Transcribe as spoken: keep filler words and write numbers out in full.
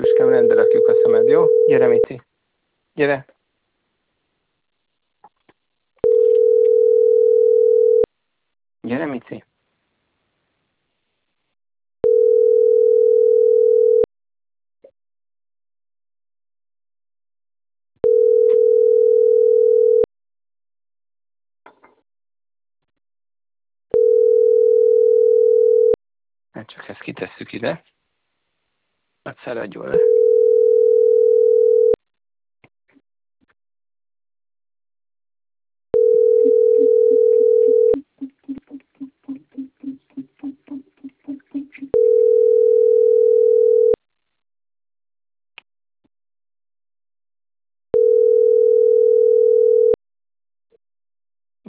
Püském, rendbe rakjuk a szemed, jó? Gyere, Mici. Gyere. Gyere, Mici. Hát csak ezt kitesszük ide. Hát száradjon le.